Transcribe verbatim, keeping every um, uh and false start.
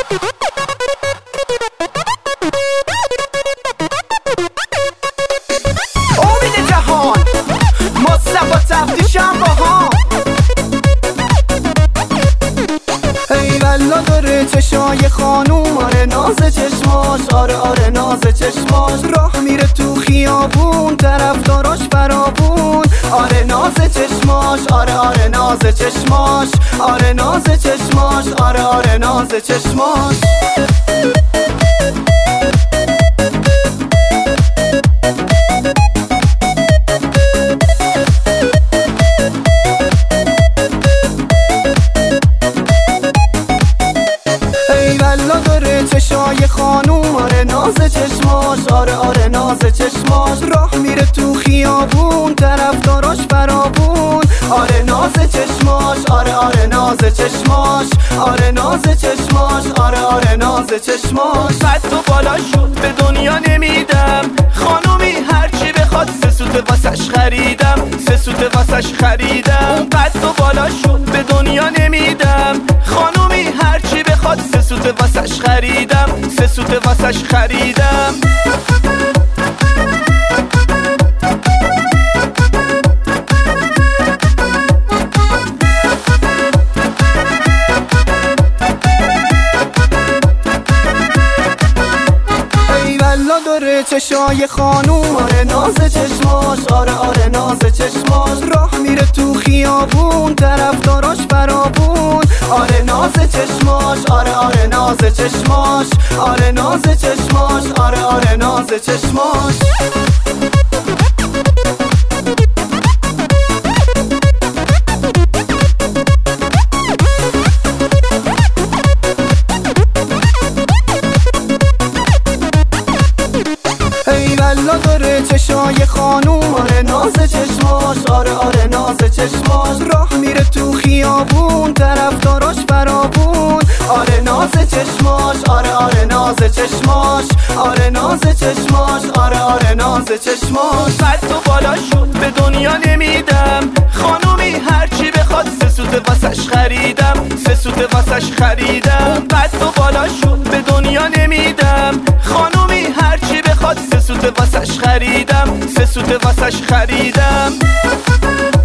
امید جهان مصطفی تفتیشم با هم. ای والله داره چشای خانوم، آره ناز چشماش، آره آره ناز چشماش. راه میره تو خیابون طرفداراش فراوون، آره ناز چشماش، آره آره ناز چشماش، آره ناز چشماش، آره آره ناز چشماش. چشای خانوم، آره ناز چشماش، آره آره ناز چشماش. راه میره تو خیابون طرفداراش فراوون، آره ناز چشماش، آره آره ناز چشماش، آره ناز چشماش، آره آره ناز چشماش. قد و بالا شد به دنیا نمیدم، خانومی هرچی بخواد سه سوت واسش خریدم، سه سوت واسش خریدم. اون قد و بالا شد به دنیا نمیدم، خانومی هرچی بخواد سه سوت واسش خریدم، سه سوت واسش خریدم. داره چشای خانوم، آره ناز چشماش، آره آره ناز چشماش. راه میره تو خیابون طرفداراش فراوون، آره ناز چشماش، آره آره ناز چشماش، آره ناز چشماش، آره آره ناز چشماش. والله داره چشای خانوم، آره ناز چشماش، آره آره ناز چشماش. راه میره تو خیابون طرفداراش فراوون، آره ناز چشماش، آره آره ناز چشماش، آره ناز چشماش، آره آره ناز چشماش. قد و بالا شد به دنیا نمیدم، خانومی هرچی بخواد سه سوت واسش خریدم، سه سوت واسش خریدم. قد و بالا شد به دنیا نمیدم، خانومی هرچی بخواد سه سوت واسش خریدم، سه سوت واسش خریدم.